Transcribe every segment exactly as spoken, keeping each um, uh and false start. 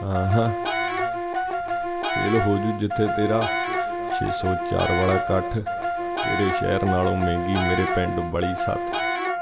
हाँ फेल हो जू जिथे तेरा छे सौ चार वाला कट्ठ तेरे शहर नालों महंगी मेरे पिंड बड़ी सत्थ।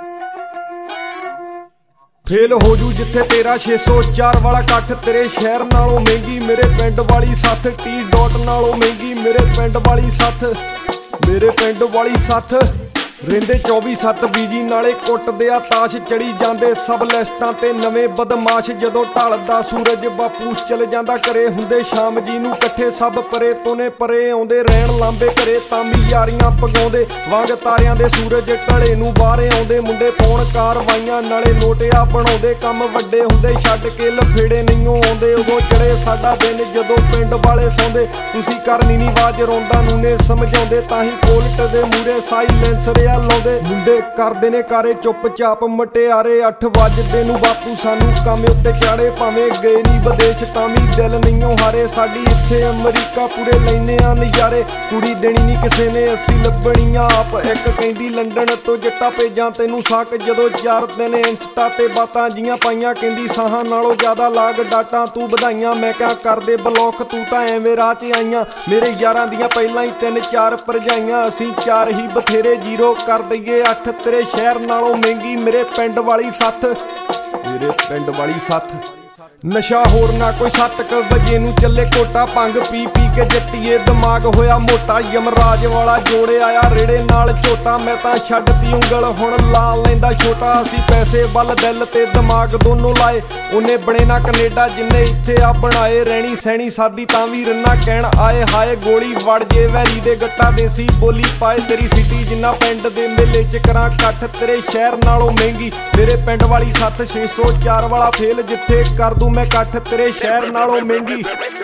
फेल हो जू जिथे तेरा छे सौ चार वाला कट्ठ तेरे शहर नालों महंगी मेरे पिंड वाली सत्थ। टी डॉट नालों महंगी मेरे पिंड वाली सत्थ, मेरे पिंड वाली सत्थ। रेंदे चौबी सत्त बीजी नाले कुੱਟਦੇ ਆ ਤਾਸ਼ ਚੜੀ ਜਾਂਦੇ ਸਭ ਲਿਸਟਾਂ ਤੇ ਨਵੇਂ ਬਦਮਾਸ਼। ਜਦੋਂ ਢਲਦਾ ਸੂਰਜ ਬਾਪੂ ਚਲ ਜਾਂਦਾ ਘਰੇ ਹੁੰਦੇ ਸ਼ਾਮ ਜੀ ਨੂੰ ਇਕੱਠੇ ਸਭ ਪਰੇ ਤੋਂ ਨੇ ਪਰੇ ਆਉਂਦੇ ਰਹਿਣ ਲਾਂਬੇ ਘਰੇ ਤਾਮੀ ਯਾਰੀਆਂ ਪਗਾਉਂਦੇ ਵਾਂਗ ਤਾਰਿਆਂ ਦੇ ਸੂਰਜ ਢਲੇ ਨੂੰ ਬਾਹਰੇ ਆਉਂਦੇ ਮੁੰਡੇ ਪਾਉਣ ਕਾਰਵਾਈਆਂ ਨਾਲੇ ਨੋਟਿਆ ਬਣਾਉਂਦੇ ਕੰਮ ਵੱਡੇ ਹੁੰਦੇ ਛੱਡ ਕੇ ਲਫੇੜੇ ਨਹੀਂਓ ਆਉਂਦੇ। ਉਦੋਂ ਚੜੇ ਸਾਡਾ ਦਿਨ ਜਦੋਂ ਪਿੰਡ ਵਾਲੇ ਸੌਂਦੇ ਤੁਸੀਂ ਕਰਨੀ ਨੀ ਆਵਾਜ਼ ਰੋਂਦਾ ਨੂੰ ਨੇ ਸਮਝਾਉਂਦੇ ਤਾਂ ਹੀ ਕੋਲਟ ਦੇ ਮੂਰੇ ਸਾਈਲੈਂਸ ਲਾਉਂਦੇ ਮੁੰਡੇ ਕਰਦੇ ਨੇ ਕਾਰੇ ਚੁੱਪ ਚਾਪ ਮਟਿਆਰੇ। ਅੱਠ ਵੱਜਦੇ ਨੂੰ ਬਾਪੂ ਸਾਨੂੰ ਕੰਮ ਉੱਤੇ ਚਾੜੇ ਭਾਵੇਂ ਗਏ ਨੀ ਵਿਦੇਸ਼ ਤਾਂ ਵੀ ਦਿਲ ਨਹੀਂਓ ਹਾਰੇ। ਸਾਡੀ ਇੱਥੇ ਅਮਰੀਕਾ ਪੂਰੇ ਲੈਨੇ ਆ ਨਜ਼ਾਰੇ ਕੁੜੀ ਦੇਣੀ ਨੀ ਕਿਸੇ ਨੇ ਅਸੀਂ ਲੱਭਣੀਆਂ ਆਪ। ਇੱਕ ਕਹਿੰਦੀ ਲੰਡਨ ਤੋਂ ਜੱਟਾ ਭੇਜਾਂ ਤੈਨੂੰ ਸਾਕ ਜਦੋਂ ਚਾਰ ਦਿਨ ਇੰਸਟਾ ਤੇ ਬਾਤਾਂ ਜੀਆਂ ਪਾਈਆਂ ਕਹਿੰਦੀ ਸਾਹਾਂ ਨਾਲੋਂ ਜ਼ਿਆਦਾ ਲਾਗ ਡਾਟਾ ਤੂੰ ਵਧਾਈਆਂ। ਮੈਂ ਕਿਹਾ ਕਰਦੇ ਬਲੌਕ ਤੂੰ ਤਾਂ ਐਵੇਂ ਰਾਹ 'ਚ ਆਈਆਂ। ਮੇਰੇ ਯਾਰਾਂ ਦੀਆਂ ਪਹਿਲਾਂ ਹੀ ਤਿੰਨ ਚਾਰ ਭਰਜਾਈਆਂ ਅਸੀਂ ਚਾਰ ਹੀ ਬਥੇਰੇ ਜੀਰੋ ਕਰ ਦਈਏ ਅੱਠ। ਤੇਰੇ ਸ਼ਹਿਰ ਨਾਲੋਂ ਮਹਿੰਗੀ ਮੇਰੇ ਪਿੰਡ ਵਾਲੀ ਸੱਥ, ਮੇਰੇ ਪਿੰਡ ਵਾਲੀ ਸੱਥ। ਨਸ਼ਾ ਹੋਰ ਨਾ ਕੋਈ ਸੱਤ ਕ ਵਜੇ ਨੂੰ ਚੱਲੇ ਕੋਟਾ ਭੰਗ ਪੀ ਪੀ ਕੇ ਜੱਟੀਏ ਦਿਮਾਗ ਹੋਇਆ ਮੋਟਾ। ਯਮਰਾਜ ਵਾਲਾ ਜੋੜੇ ਆਇਆ ਰੇੜੇ ਨਾਲ ਝੋਟਾ ਮੈਂ ਤਾਂ ਛੱਡਤੀ ਉਂਗਲ ਹੁਣ ਲਾ ਲੈਂਦਾ ਛੋਟਾ। ਅਸੀਂ ਪੈਸੇ ਵੱਲ ਦਿਲ ਤੇ ਦਿਮਾਗ ਦੋਨੋਂ ਲਾਏ ਉਹਨੇ ਬਣੇ ਨਾ ਕੈਨੇਡਾ ਜਿੰਨੇ ਇੱਥੇ ਆ ਬਣਾਏ। ਰਹਿਣੀ ਸਹਿਣੀ ਸਾਦੀ ਤਾਂ ਵੀ ਰੰਨਾ ਕਹਿਣ ਆਏ ਹਾਏ ਗੋਲੀ ਵੜ ਜੇ ਵੈਰੀ ਦੇ ਗੱਟਾ ਦੇਸੀ ਬੋਲੀ ਪਾਏ। ਤੇਰੀ ਸਿਟੀ ਜਿੰਨਾ ਪਿੰਡ ਦੇ ਮੇਲੇ 'ਚ ਕਰਾਂ ਇਕੱਠ ਤੇਰੇ ਸ਼ਹਿਰ ਨਾਲੋਂ ਮਹਿੰਗੀ ਮੇਰੇ ਪਿੰਡ ਵਾਲੀ ਸੱਥ। ਛੇ ਸੌ ਚਾਰ ਵਾਲਾ ਫੇਲ ਜਿੱਥੇ ਕਰ ਦੂੰ ਮੈਂ ਇਕੱਠ ਤੇਰੇ ਸ਼ਹਿਰ ਨਾਲੋਂ ਮਹਿੰਗੀ।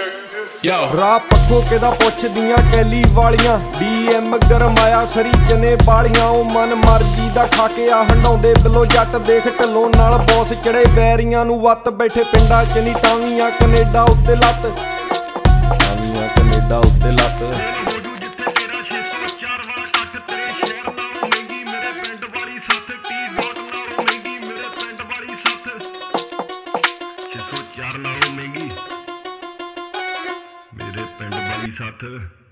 ਰਾਹ ਪੱਖੋਂ ਕਿਦਾ ਪੁੱਛਦੀਆਂ ਕੈਲੀ ਵਾਲੀਆਂ ਡੀ ਐਮ ਗਰਮਾਇਆ ਸਰੀ ਚਨੇ ਵਾਲੀਆਂ। ਉਹ ਮਨ ਮਰਜੀ ਦਾ ਖਾ ਕੇ ਆ ਹੰਡਾਉਂਦੇ ਬਿੱਲੋ ਜੱਟ ਦੇਖ ਢੱਲੋਂ ਨਾਲ ਬੌਸ ਚੜੇ ਵੈਰੀਆਂ ਨੂੰ ਵੱਤ ਬੈਠੇ ਪਿੰਡਾਂ 'ਚ ਨੀ ਤਾਵੀਆਂ ਕੈਨੇਡਾ ਉੱਤੇ ਲੱਤ, ਤਾਵੀਆਂ ਕੈਨੇਡਾ ਉੱਤੇ ਲੱਤ। यार नालों महंगी मेरे पिंड वाली सत्थ।